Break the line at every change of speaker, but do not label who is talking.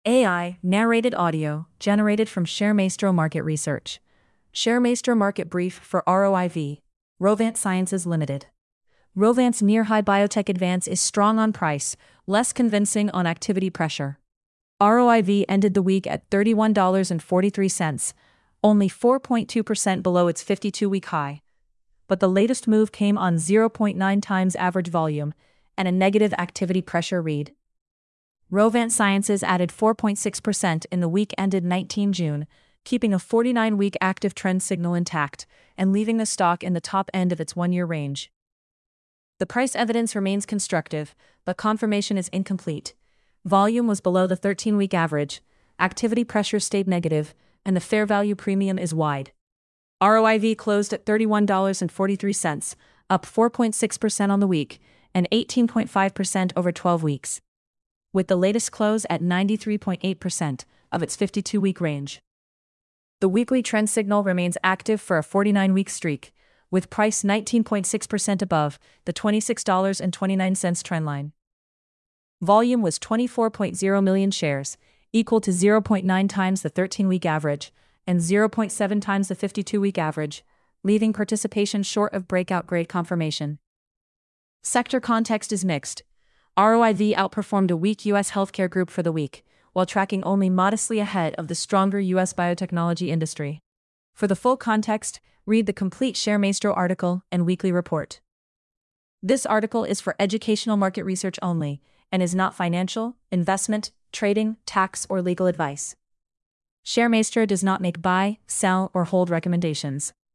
AI, narrated audio, generated from ShareMaestro Market Research. ShareMaestro Market Brief for ROIV. Rovant Sciences Limited. Rovant's near-high biotech advance is strong on price, less convincing on activity pressure. ROIV ended the week at $31.43, only 4.2% below its 52-week high. But the latest move came on 0.9 times average volume and a negative activity pressure read. Rovant Sciences added 4.6% in the week ended 19 June, keeping a 49-week active trend signal intact and leaving the stock in the top end of its one-year range. The price evidence remains constructive, but confirmation is incomplete. Volume was below the 13-week average, activity pressure stayed negative, and the fair value premium is wide. ROIV closed at $31.43, up 4.6% on the week, and 18.5% over 12 weeks. With the latest close at 93.8% of its 52-week range. The weekly trend signal remains active for a 49-week streak, with price 19.6% above the $26.29 trendline. Volume was 24.0 million shares, equal to 0.9 times the 13-week average and 0.7 times the 52-week average, leaving participation short of breakout grade confirmation. Sector context is mixed. ROIV outperformed a weak U.S. healthcare group for the week, while tracking only modestly ahead of the stronger U.S. biotechnology industry. For the full context, read the complete ShareMaestro article and weekly report. This article is for educational market research only and is not financial, investment, trading, tax, or legal advice. ShareMaestro does not make buy, sell, or hold recommendations.